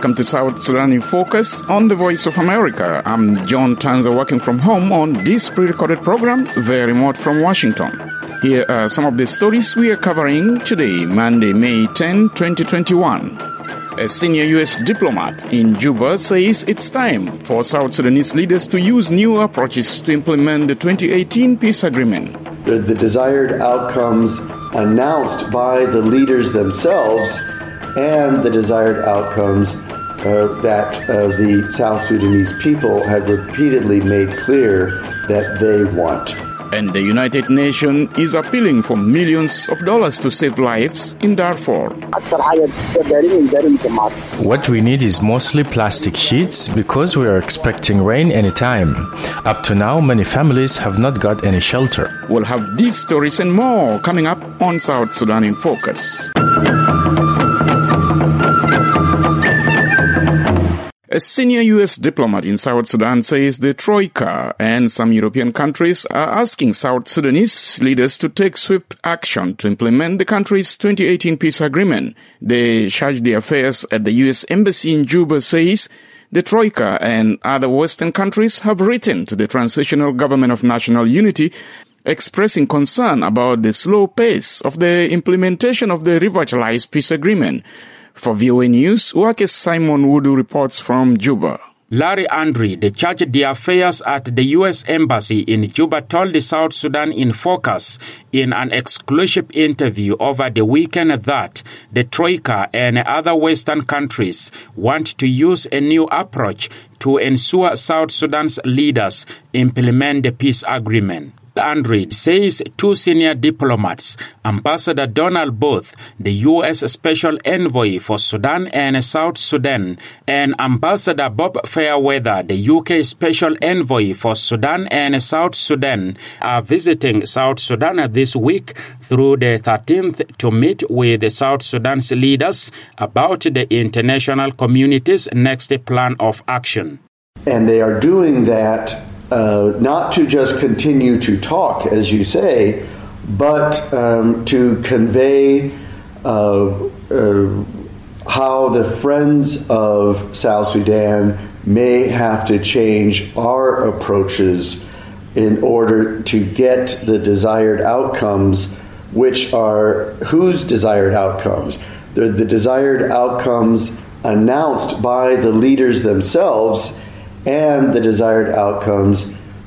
Welcome to South Sudan in Focus on the Voice of America. I'm John Tanza, working from home on this pre-recorded program, very remote from Washington. Here are some of the stories we are covering today, Monday, May 10, 2021. A senior U.S. diplomat in Juba says it's time for South Sudanese leaders to use new approaches to implement the 2018 peace agreement. The desired outcomes announced by the leaders themselves and the desired outcomes that the South Sudanese people have repeatedly made clear that they want. And the United Nations is appealing for millions of dollars to save lives in Darfur. What we need is mostly plastic sheets because we are expecting rain anytime. Up to now, many families have not got any shelter. We'll have these stories and more coming up on South Sudan in Focus. A senior U.S. diplomat in South Sudan says the Troika and some European countries are asking South Sudanese leaders to take swift action to implement the country's 2018 peace agreement. The charge d'affaires at the U.S. Embassy in Juba says the Troika and other Western countries have written to the Transitional Government of National Unity expressing concern about the slow pace of the implementation of the revitalized peace agreement. For VOA News, Wake Simon Wudu reports from Juba. Larry Andre, the charge d'affaires at the U.S. Embassy in Juba, told the South Sudan in Focus in an exclusive interview over the weekend that the Troika and other Western countries want to use a new approach to ensure South Sudan's leaders implement the peace agreement. Andre says two senior diplomats, Ambassador Donald Booth, the U.S. Special Envoy for Sudan and South Sudan, and Ambassador Bob Fairweather, the UK Special Envoy for Sudan and South Sudan, are visiting South Sudan this week through the 13th to meet with the South Sudan's leaders about the international community's next plan of action. And they are doing that not to just continue to talk, as you say, but to convey how the friends of South Sudan may have to change our approaches in order to get the desired outcomes, which are whose desired outcomes? The desired outcomes announced by the leaders themselves and the desired outcomes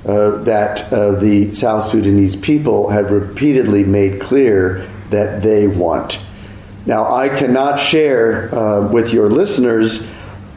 that the South Sudanese people have repeatedly made clear that they want. Now, I cannot share with your listeners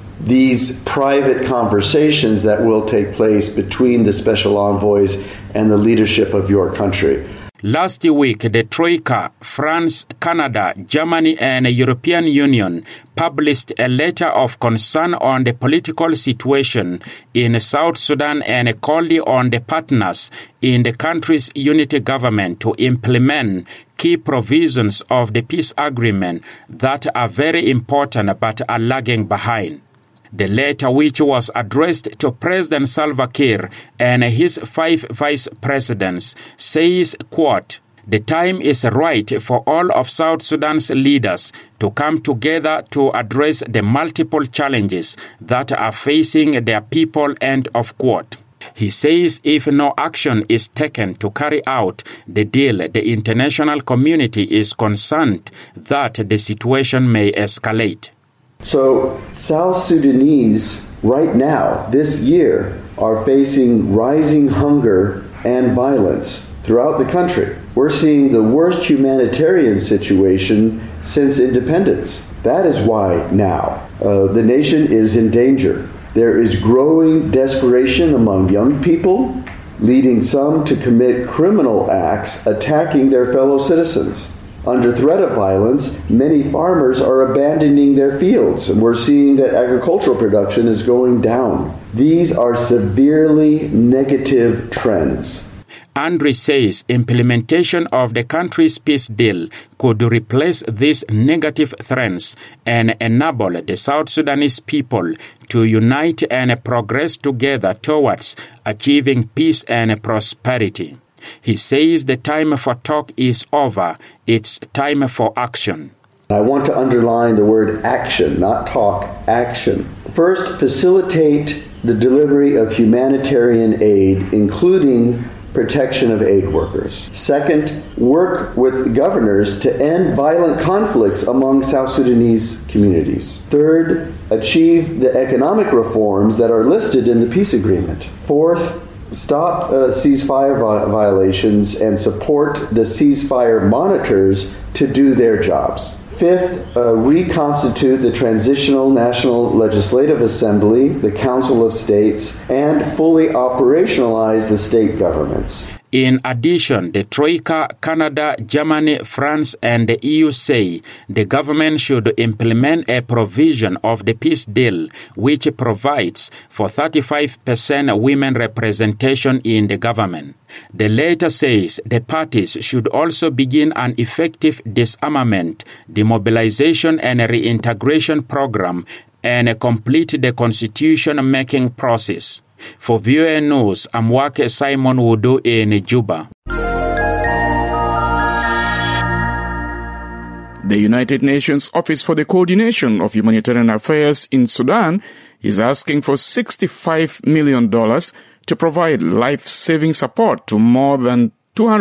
these private conversations that will take place between the special envoys and the leadership of your country. Last week, the Troika, France, Canada, Germany, and the European Union published a letter of concern on the political situation in South Sudan and called on the partners in the country's unity government to implement key provisions of the peace agreement that are very important but are lagging behind. The letter, which was addressed to President Salva Kiir and his 5 vice presidents, says, quote, "The time is right for all of South Sudan's leaders to come together to address the multiple challenges that are facing their people," end of quote. He says if no action is taken to carry out the deal, the international community is concerned that the situation may escalate. So South Sudanese right now, this year, are facing rising hunger and violence throughout the country. We're seeing the worst humanitarian situation since independence. That is why now the nation is in danger. There is growing desperation among young people, leading some to commit criminal acts attacking their fellow citizens. Under threat of violence, many farmers are abandoning their fields, and we're seeing that agricultural production is going down. These are severely negative trends. Andre says implementation of the country's peace deal could replace these negative trends and enable the South Sudanese people to unite and progress together towards achieving peace and prosperity. He says the time for talk is over. It's time for action. I want to underline the word action, not talk, action. First, facilitate the delivery of humanitarian aid, including protection of aid workers. Second, work with governors to end violent conflicts among South Sudanese communities. Third, achieve the economic reforms that are listed in the peace agreement. Fourth, stop ceasefire violations and support the ceasefire monitors to do their jobs. Fifth, reconstitute the Transitional National Legislative Assembly, the Council of States, and fully operationalize the state governments. In addition, the Troika, Canada, Germany, France, and the EU say the government should implement a provision of the peace deal which provides for 35% women representation in the government. The letter says the parties should also begin an effective disarmament, demobilization, and reintegration program and complete the constitution-making process. For VOA News, I'm Wake Simon Wudu in Juba. The United Nations Office for the Coordination of Humanitarian Affairs in Sudan is asking for $65 million to provide life-saving support to more than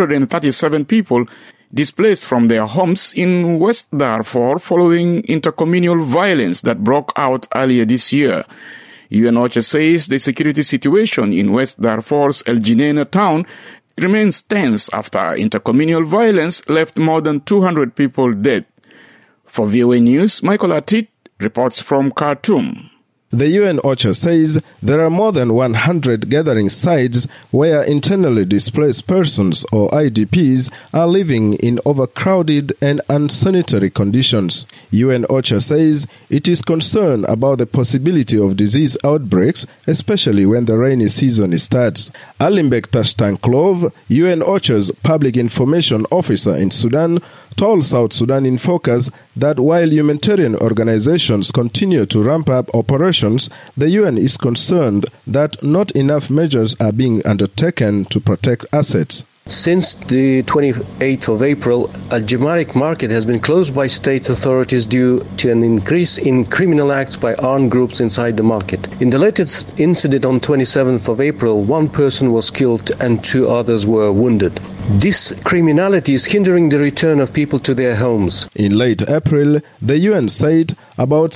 237 people displaced from their homes in West Darfur following intercommunal violence that broke out earlier this year. UN OCHA says the security situation in West Darfur's El Geneina town remains tense after intercommunal violence left more than 200 people dead. For VOA News, Michael Atit reports from Khartoum. The UN OCHA says there are more than 100 gathering sites where internally displaced persons or IDPs are living in overcrowded and unsanitary conditions. UN OCHA says it is concerned about the possibility of disease outbreaks, especially when the rainy season starts. Alimbek Tashtanklov, UN OCHA's public information officer in Sudan, told South Sudan in Focus that while humanitarian organizations continue to ramp up operations, the UN is concerned that not enough measures are being undertaken to protect assets. Since the 28th of April, Al Jamarik market has been closed by state authorities due to an increase in criminal acts by armed groups inside the market. In the latest incident on 27th of April, one person was killed and 2 others were wounded. This criminality is hindering the return of people to their homes. In late April, the UN said about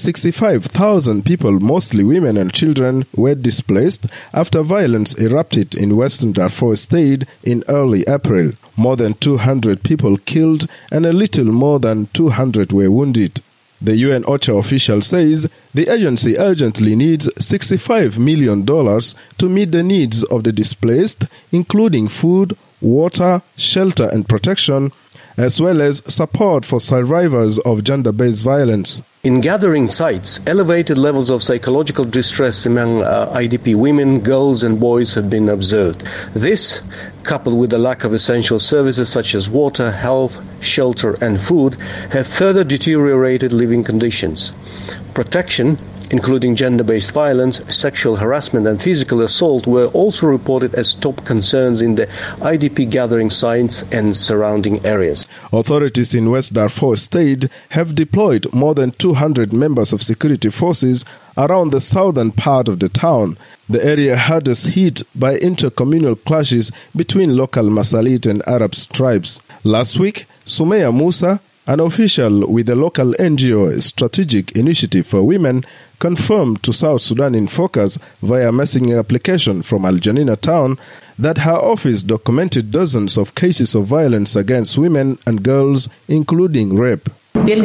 65,000 people, mostly women and children, were displaced after violence erupted in Western Darfur State in early April. More than 200 people killed and a little more than 200 were wounded. The UN OCHA official says the agency urgently needs $65 million to meet the needs of the displaced, including food, water, shelter and protection, as well as support for survivors of gender-based violence. In gathering sites, elevated levels of psychological distress among IDP women, girls and boys have been observed. This, coupled with the lack of essential services such as water, health, shelter and food, have further deteriorated living conditions. Protection, including gender-based violence, sexual harassment and physical assault, were also reported as top concerns in the IDP gathering sites and surrounding areas. Authorities in West Darfur State have deployed more than 200 members of security forces around the southern part of the town, the area hardest hit by intercommunal clashes between local Masalit and Arab tribes. Last week, Sumaya Musa, an official with the local NGO Strategic Initiative for Women, confirmed to South Sudan in Focus via messaging application from Al Geneina town that her office documented dozens of cases of violence against women and girls, including rape. There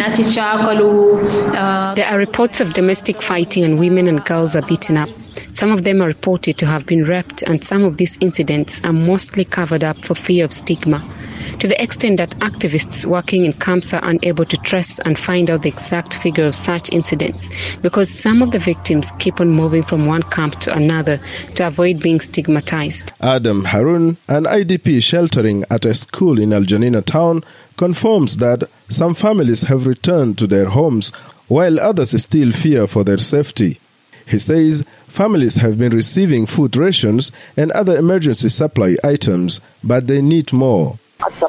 are reports of domestic fighting and women and girls are beaten up. Some of them are reported to have been raped, and some of these incidents are mostly covered up for fear of stigma, to the extent that activists working in camps are unable to trace and find out the exact figure of such incidents because some of the victims keep on moving from one camp to another to avoid being stigmatized. Adam Harun, an IDP sheltering at a school in Al Geneina town, confirms that some families have returned to their homes while others still fear for their safety. He says families have been receiving food rations and other emergency supply items, but they need more.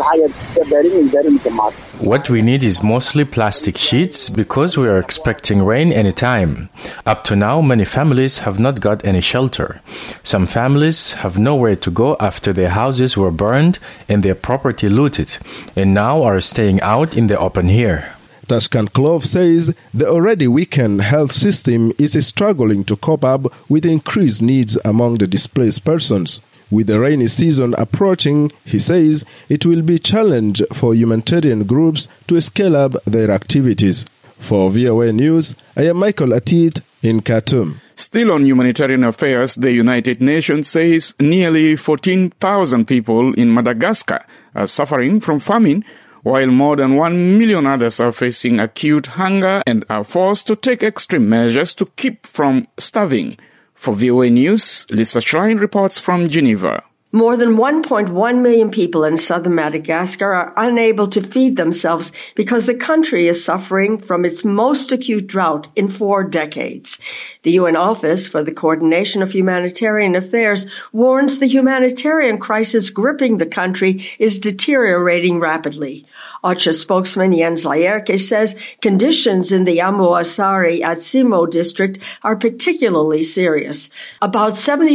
What we need is mostly plastic sheets because we are expecting rain anytime. Up to now, many families have not got any shelter. Some families have nowhere to go after their houses were burned and their property looted, and now are staying out in the open here. Tashkent Clove says the already weakened health system is struggling to cope up with increased needs among the displaced persons. With the rainy season approaching, he says it will be a challenge for humanitarian groups to scale up their activities. For VOA News, I am Michael Atit in Khartoum. Still on humanitarian affairs, the United Nations says nearly 14,000 people in Madagascar are suffering from famine, while more than 1 million others are facing acute hunger and are forced to take extreme measures to keep from starving. For VOA News, Lisa Schlein reports from Geneva. More than 1.1 million people in southern Madagascar are unable to feed themselves because the country is suffering from its most acute drought in 4 decades. The UN Office for the Coordination of Humanitarian Affairs warns the humanitarian crisis gripping the country is deteriorating rapidly. OCHA spokesman Jens Laerke says conditions in the Amuasari Atsimo district are particularly serious. About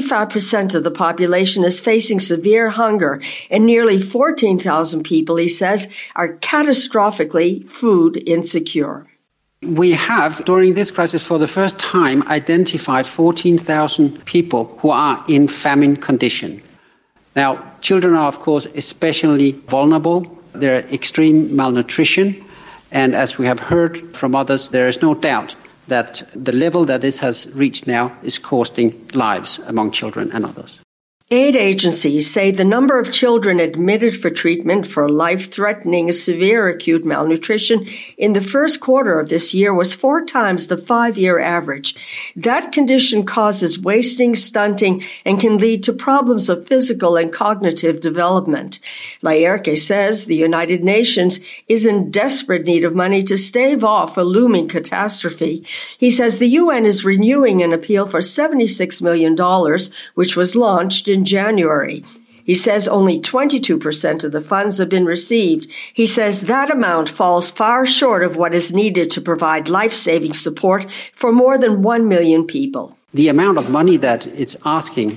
75% of the population is facing severe hunger, and nearly 14,000 people, he says, are catastrophically food insecure. We have, during this crisis, for the first time, identified 14,000 people who are in famine condition. Now, children are, of course, especially vulnerable. There are extreme malnutrition, and as we have heard from others, there is no doubt that the level that this has reached now is costing lives among children and others. Aid agencies say the number of children admitted for treatment for life-threatening severe acute malnutrition in the first quarter of this year was 4 times the 5-year average. That condition causes wasting, stunting, and can lead to problems of physical and cognitive development. Laerke says the United Nations is in desperate need of money to stave off a looming catastrophe. He says the UN is renewing an appeal for $76 million, which was launched in January. He says only 22% of the funds have been received. He says that amount falls far short of what is needed to provide life-saving support for more than 1 million people. The amount of money that it's asking,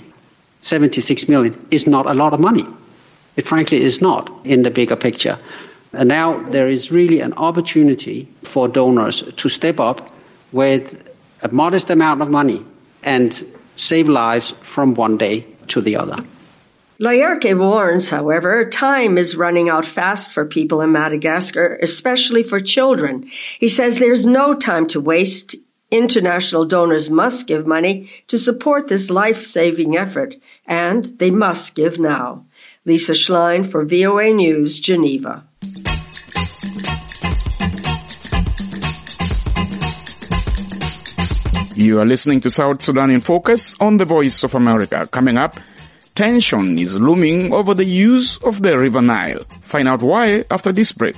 76 million, is not a lot of money. It frankly is not in the bigger picture. And now there is really an opportunity for donors to step up with a modest amount of money and save lives from one day to the other. Laerke warns, however, time is running out fast for people in Madagascar, especially for children. He says there's no time to waste. International donors must give money to support this life-saving effort, and they must give now. Lisa Schlein for VOA News, Geneva. You are listening to South Sudan in Focus on the Voice of America. Coming up, tension is looming over the use of the River Nile. Find out why after this break.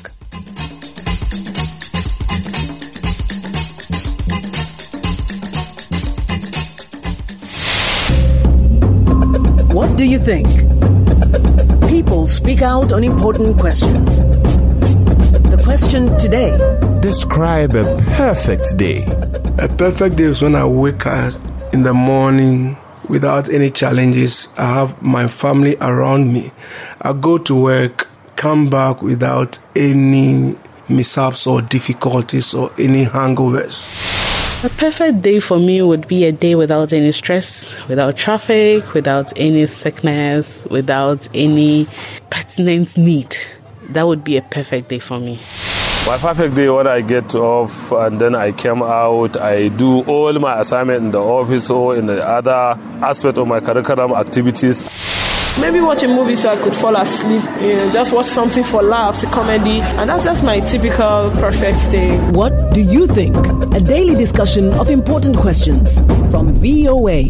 What do you think? People speak out on important questions. The question today. Describe a perfect day. A perfect day is when I wake up in the morning without any challenges. I have my family around me. I go to work, come back without any mishaps or difficulties or any hangovers. A perfect day for me would be a day without any stress, without traffic, without any sickness, without any pertinent need. That would be a perfect day for me. My perfect day when I get off and then I come out, I do all my assignment in the office or in the other aspect of my curriculum activities. Maybe watch a movie so I could fall asleep. Just watch something for laughs, a comedy, and that's my typical perfect day. What do you think? A daily discussion of important questions from VOA.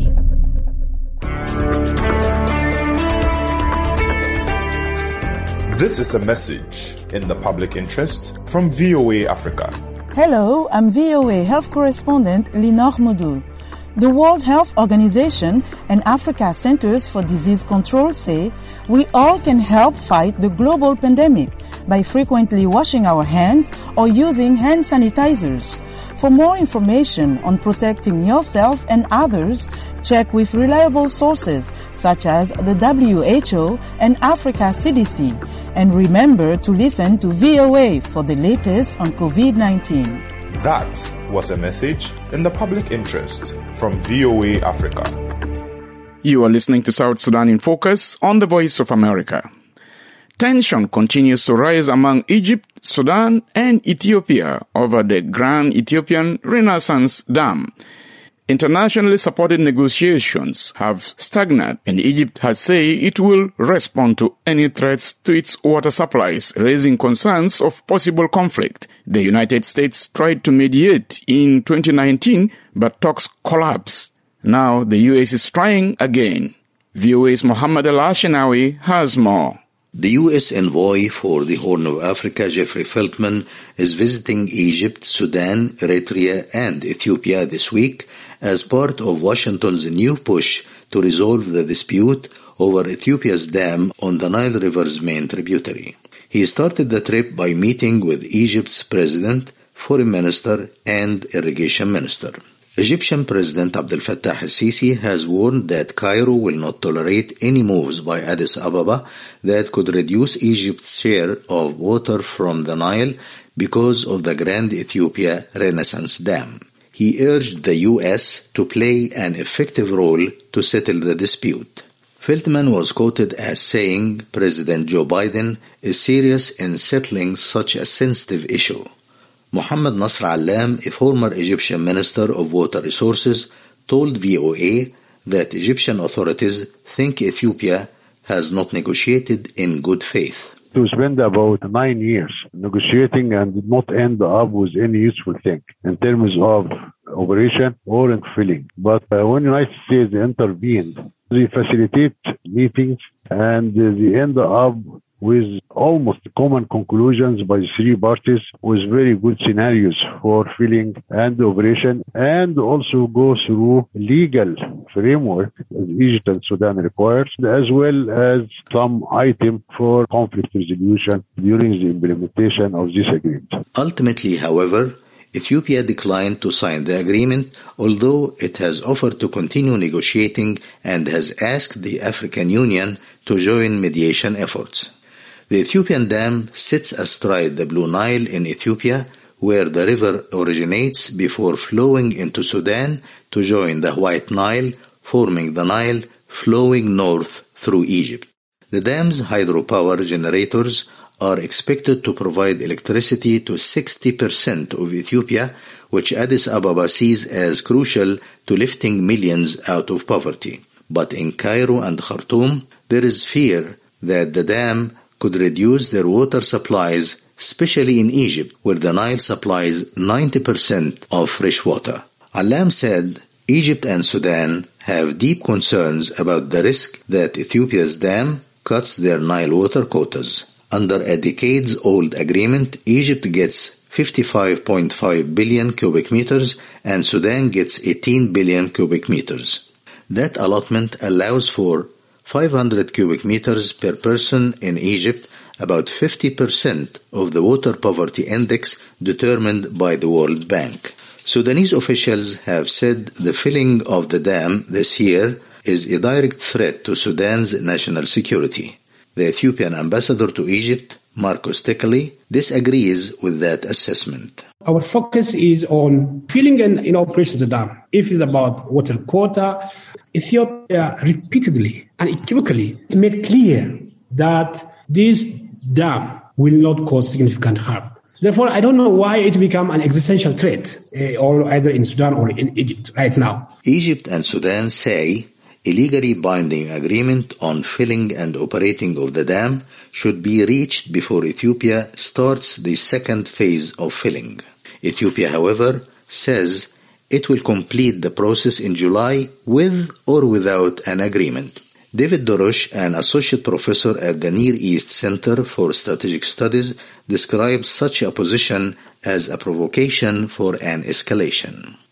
This is a message in the public interest from VOA Africa. Hello, I'm VOA Health Correspondent Linor Modou. The World Health Organization and Africa Centers for Disease Control say we all can help fight the global pandemic by frequently washing our hands or using hand sanitizers. For more information on protecting yourself and others, check with reliable sources such as the WHO and Africa CDC. And remember to listen to VOA for the latest on COVID-19. That was a message in the public interest from VOA Africa. You are listening to South Sudan in Focus on the Voice of America. Tension continues to rise among Egypt, Sudan, and Ethiopia over the Grand Ethiopian Renaissance Dam. Internationally supported negotiations have stagnated, and Egypt has said it will respond to any threats to its water supplies, raising concerns of possible conflict. The United States tried to mediate in 2019, but talks collapsed. Now the U.S. is trying again. VOA's Mohammed Al-Ashinawi has more. The U.S. envoy for the Horn of Africa, Jeffrey Feltman, is visiting Egypt, Sudan, Eritrea, and Ethiopia this week as part of Washington's new push to resolve the dispute over Ethiopia's dam on the Nile River's main tributary. He started the trip by meeting with Egypt's president, foreign minister, and irrigation minister. Egyptian President Abdel Fattah al-Sisi has warned that Cairo will not tolerate any moves by Addis Ababa that could reduce Egypt's share of water from the Nile because of the Grand Ethiopia Renaissance Dam. He urged the U.S. to play an effective role to settle the dispute. Feltman was quoted as saying President Joe Biden is serious in settling such a sensitive issue. Mohammed Nasr Allam, a former Egyptian Minister of Water Resources, told VOA that Egyptian authorities think Ethiopia has not negotiated in good faith. To spend about 9 years negotiating and not end up with any useful thing in terms of operation or in filling. But when the United States intervened, they facilitate meetings and they end up with almost common conclusions by three parties with very good scenarios for filling and operation, and also go through legal framework as Egypt and Sudan requires, as well as some item for conflict resolution during the implementation of this agreement. Ultimately, however, Ethiopia declined to sign the agreement, although it has offered to continue negotiating and has asked the African Union to join mediation efforts. The Ethiopian dam sits astride the Blue Nile in Ethiopia, where the river originates before flowing into Sudan to join the White Nile, forming the Nile flowing north through Egypt. The dam's hydropower generators are expected to provide electricity to 60% of Ethiopia, which Addis Ababa sees as crucial to lifting millions out of poverty. But in Cairo and Khartoum, there is fear that the dam could reduce their water supplies, especially in Egypt, where the Nile supplies 90% of fresh water. Allam said Egypt and Sudan have deep concerns about the risk that Ethiopia's dam cuts their Nile water quotas. Under a decades-old agreement, Egypt gets 55.5 billion cubic meters and Sudan gets 18 billion cubic meters. That allotment allows for 500 cubic meters per person in Egypt, about 50% of the water poverty index determined by the World Bank. Sudanese officials have said the filling of the dam this year is a direct threat to Sudan's national security. The Ethiopian ambassador to Egypt, Marcos Tekeli, disagrees with that assessment. Our focus is on filling and in operation of the dam. If it's about water quota, Ethiopia repeatedly and equivocally made clear that this dam will not cause significant harm. Therefore, I don't know why it became an existential threat, or either in Sudan or in Egypt right now. Egypt and Sudan say a legally binding agreement on filling and operating of the dam should be reached before Ethiopia starts the second phase of filling. Ethiopia, however, says it will complete the process in July with or without an agreement. David Dorosh, an associate professor at the Near East Center for Strategic Studies, describes such a position as a provocation for an escalation.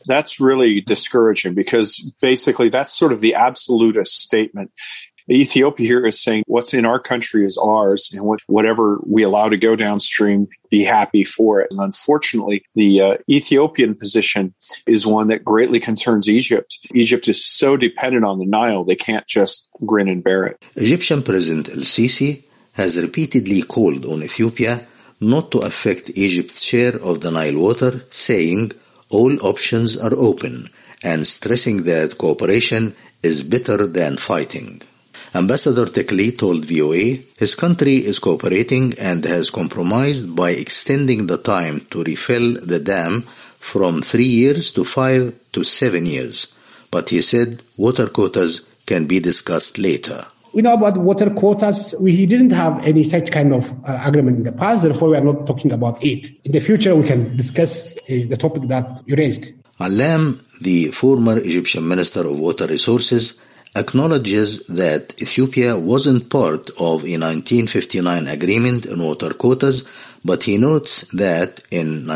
That's really discouraging because basically that's sort of the absolutist statement. Ethiopia here is saying what's in our country is ours, and whatever we allow to go downstream, be happy for it. And unfortunately, the Ethiopian position is one that greatly concerns Egypt. Egypt is so dependent on the Nile, they can't just grin and bear it. Egyptian President El-Sisi has repeatedly called on Ethiopia not to affect Egypt's share of the Nile water, saying all options are open and stressing that cooperation is better than fighting. Ambassador Tekli told VOA his country is cooperating and has compromised by extending the time to refill the dam from 3 years to 5 to 7 years. But he said water quotas can be discussed later. We know about water quotas. We didn't have any such kind of agreement in the past, therefore we are not talking about it. In the future, we can discuss the topic that you raised. Alam, the former Egyptian Minister of Water Resources, acknowledges that Ethiopia wasn't part of a 1959 agreement on water quotas, but he notes that in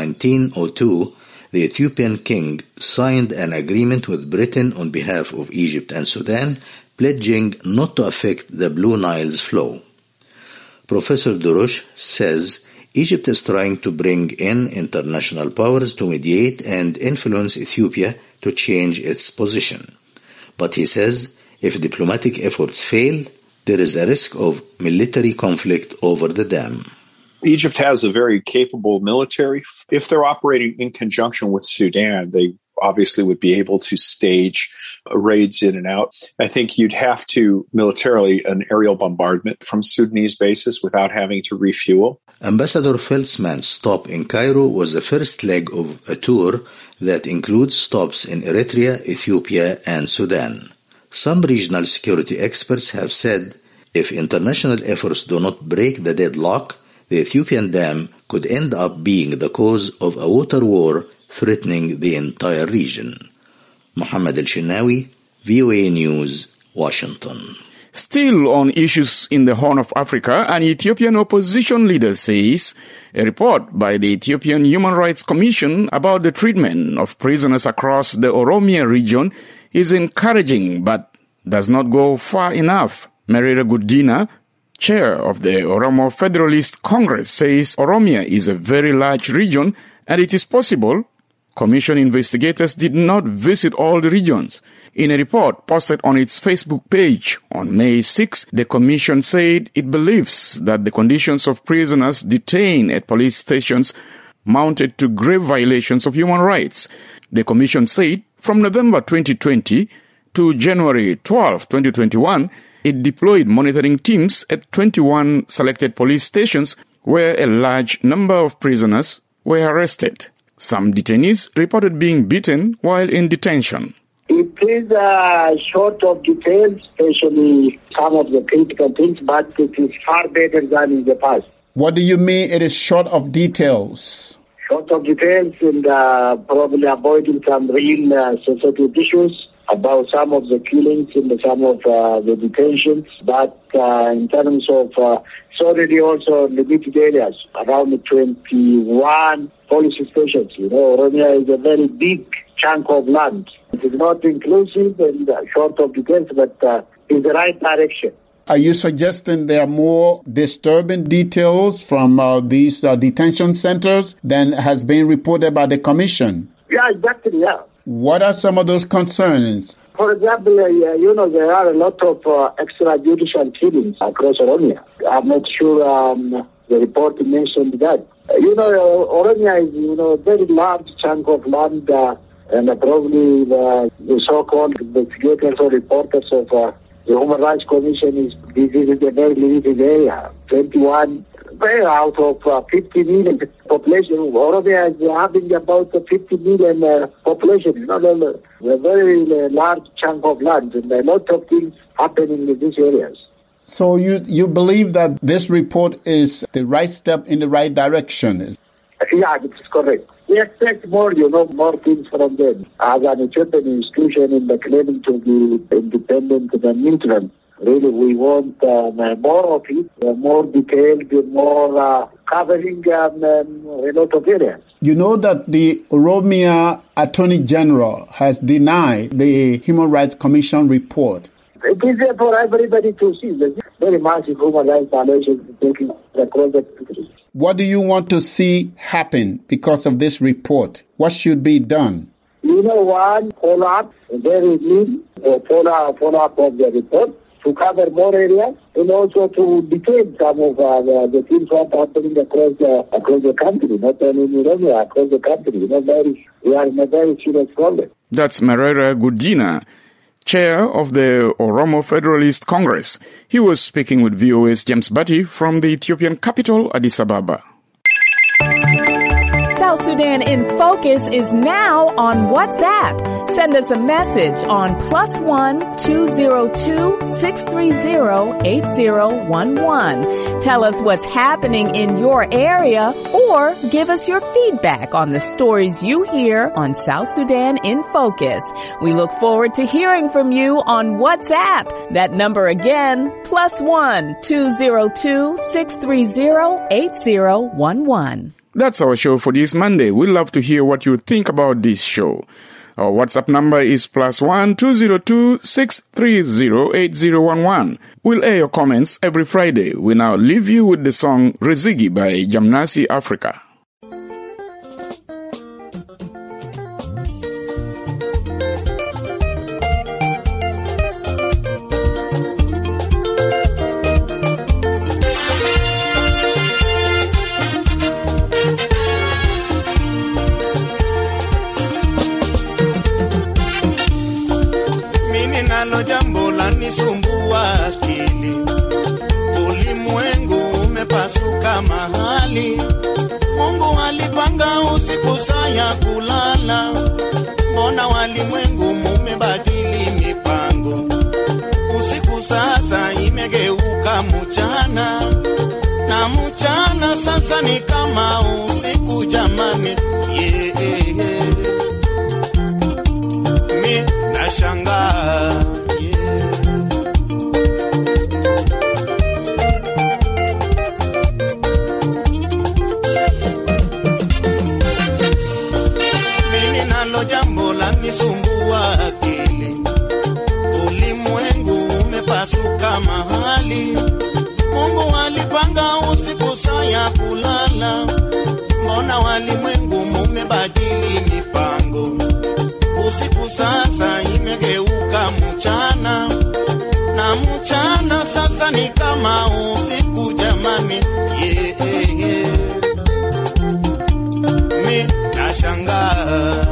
1902, the Ethiopian king signed an agreement with Britain on behalf of Egypt and Sudan, pledging not to affect the Blue Nile's flow. Professor Durush says Egypt is trying to bring in international powers to mediate and influence Ethiopia to change its position. But he says if diplomatic efforts fail, there is a risk of military conflict over the dam. Egypt has a very capable military. If they're operating in conjunction with Sudan, they obviously would be able to stage raids in and out. I think you'd have to militarily an aerial bombardment from Sudanese bases without having to refuel. Ambassador Felsman's stop in Cairo was the first leg of a tour that includes stops in Eritrea, Ethiopia, and Sudan. Some regional security experts have said if international efforts do not break the deadlock, the Ethiopian dam could end up being the cause of a water war threatening the entire region. Mohammed El-Shinawi, VOA News, Washington. Still on issues in the Horn of Africa, an Ethiopian opposition leader says a report by the Ethiopian Human Rights Commission about the treatment of prisoners across the Oromia region is encouraging but does not go far enough. Merera Gudina, chair of the Oromo Federalist Congress, says Oromia is a very large region and it is possible Commission investigators did not visit all the regions. In a report posted on its Facebook page on May 6, the Commission said it believes that the conditions of prisoners detained at police stations mounted to grave violations of human rights. The Commission said from November 2020 to January 12, 2021, it deployed monitoring teams at 21 selected police stations where a large number of prisoners were arrested. Some detainees reported being beaten while in detention. It is short of details, especially some of the critical things, but it is far better than in the past. What do you mean it is short of details? Short of details and probably avoiding some real sensitive issues about some of the killings and some of the detentions. But in terms of, it's already also limited areas, around 21 police stations. You know, Oromia is a very big chunk of land. It is not inclusive and short of details, but in the right direction. Are you suggesting there are more disturbing details from these detention centers than has been reported by the Commission? Yeah, exactly, yeah. What are some of those concerns? For example, there are a lot of extrajudicial killings across Oromia. I'm not sure the report mentioned that. Oromia is, a very large chunk of land, and probably the so-called investigators or reporters of the Human Rights Commission this is a very limited area. 21 out of 50 million population. Oromia is having about 50 million population. A very large chunk of land, and a lot of things happening in these areas. So you believe that this report is the right step in the right direction? Yeah, it is correct. We expect more, more things from them. As an Ethiopian institution in the claiming to be independent and neutral, really we want more of it, more detailed, more covering a lot of areas. You know that the Oromia Attorney General has denied the Human Rights Commission report. It is there for everybody to see. There's very massive human rights violations taking across the country. What do you want to see happen because of this report? What should be done? One, follow-up, very lean, follow-up of the report to cover more areas and also to detain some of the things that are happening across the country, not only in Oromia, across the country. We are in a very serious problem. That's Merera Gudina, chair of the Oromo Federalist Congress. He was speaking with VOA's James Bati from the Ethiopian capital, Addis Ababa. South Sudan in Focus is now on WhatsApp. Send us a message on +1 202 630 8011. Tell us what's happening in your area or give us your feedback on the stories you hear on South Sudan in Focus. We look forward to hearing from you on WhatsApp. That number again, +1 202 630 8011. That's our show for this Monday. We'd love to hear what you think about this show. Our WhatsApp number is +1 202 630 8011. We'll air your comments every Friday. We now leave you with the song Rezigi by Jamnasi Africa. Jambo la nisumbua akili, ulimwengu umepasuka mahali. Mungu alipanga usiku saa ya kulala, mbona walimwengu mumebadili mipango? Usiku sasa imegeuka mchana, na mchana sasa ni kama usiku jamani. Mi nashangaa. Jambo la nisumbua akili, ulimwengu umepasuka mahali. Mungu alipanga usiku saa ya kulala, mbona walimwengu mumebadili mipango? Usiku sasa imegeuka mchana, na mchana sasa ni kama usiku jamani. Mi nashangaa.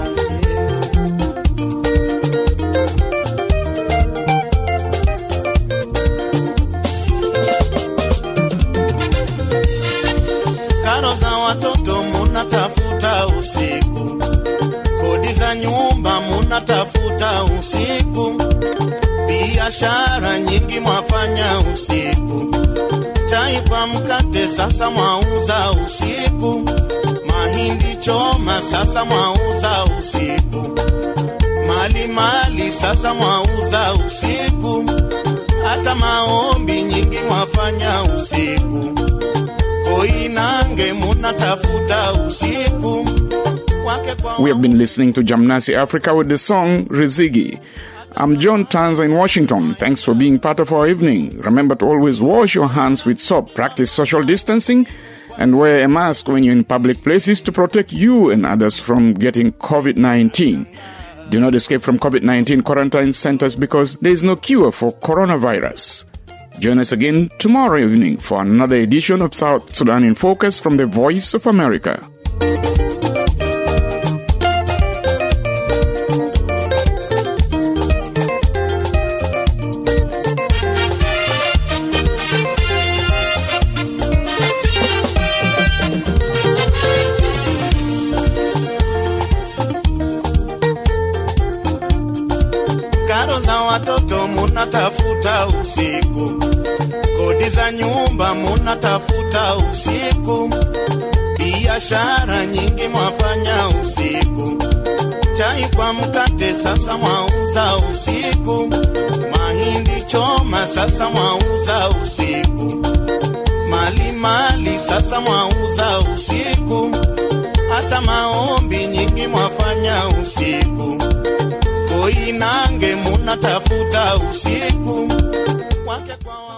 Watoto munatafuta usiku, kodi za nyumba munatafuta usiku, biashara nyingi mwafanya usiku, chai kwa mkate sasa mwauza usiku, mahindi choma sasa mwauza usiku, mali sasa mwauza usiku, hata maombi nyingi mwafanya usiku. We have been listening to Jamnasi Africa with the song Rezigi. I'm John Tanza in Washington. Thanks for being part of our evening. Remember to always wash your hands with soap, practice social distancing, and wear a mask when you're in public places to protect you and others from getting COVID-19. Do not escape from COVID-19 quarantine centers because there is no cure for coronavirus. Join us again tomorrow evening for another edition of South Sudan in Focus from the Voice of America. Karo za watoto munatafuta usiku, kodi za nyumba munatafuta usiku, biashara nyingi mwafanya usiku, chai kwa mkate sasa mwauza usiku, mahindi choma sasa mwauza usiku, mali sasa mwauza nini mwafanya usiku? Koinange munatafuta usiku. Wake kwa